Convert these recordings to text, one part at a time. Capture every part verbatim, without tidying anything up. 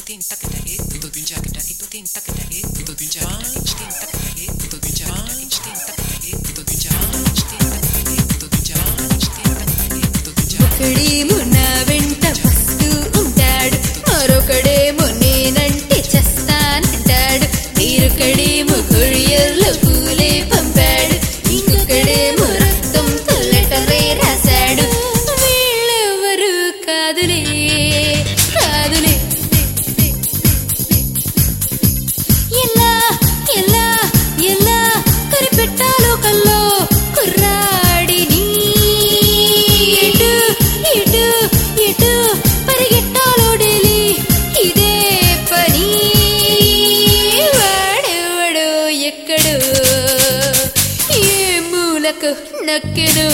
ఒకడేమో నా వెంట వస్తూ ఉంటాడు, మరొకడేమో నేనంటే చస్తానంటాడు. వీరొకడేమో కొరియర్లో పూలే పంపాడు, ఇంకొకడేమో రక్తంతో లెటరే రాశాడు. వీళ్ళెవరు కాదులే కాదులే. ఎలా ఎలా ఎలా కనిపెట్టాలో కల్లో కుర్రాడిని, ఎటు ఎటు ఎటు పరిగెట్టాలో డైలీ ఇదే పని. వాడెవడో ఎక్కడో ఏ మూలకు నక్కెను.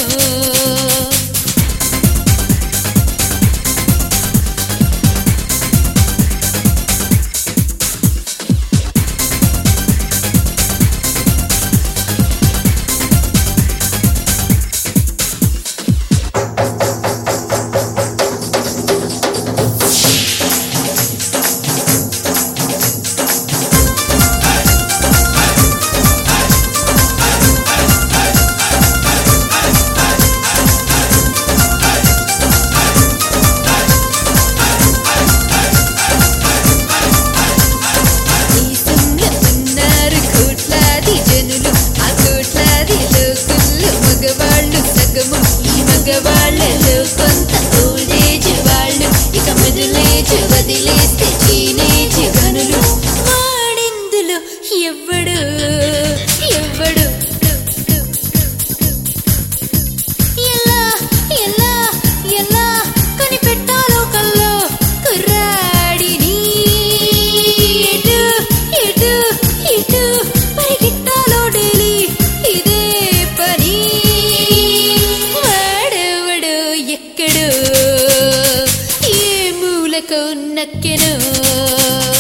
మగవాళ్ళలో కొంత ఓల్డేజ్ వాళ్ళు, ఇక మిడిలేజ్ వదిలేస్తే టీనేజ్ గనులు. వాడిందులో ఎవ్వడు ఎవ్వడు. ఎలా ఎలా ఎలా కనిపెట్టాలో కల్లో కుర్రాడిని, ఎటు ఎటు ఎటు పరిగెట్టాలో డైలీ ఇదే పని. ఎక్కడో ఏ మూలకు నక్కెను.